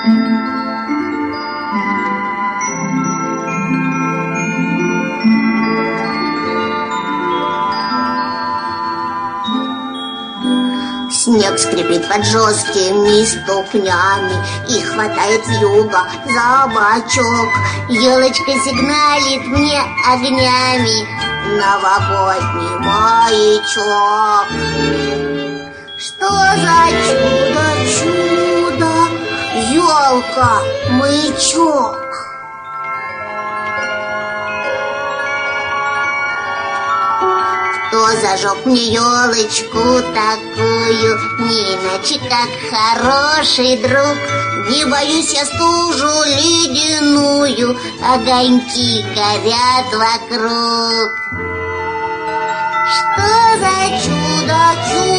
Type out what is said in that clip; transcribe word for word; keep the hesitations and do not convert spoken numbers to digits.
Снег скрипит под жесткими ступнями и хватает вьюга за бочок. Елочка сигналит мне огнями, новогодний маячок. Что за чудо, чудо, елка, маячок? Кто зажег мне елочку такую, не иначе как хороший друг? Не боюсь я стужу ледяную, огоньки горят вокруг. Что за чудо, чудо?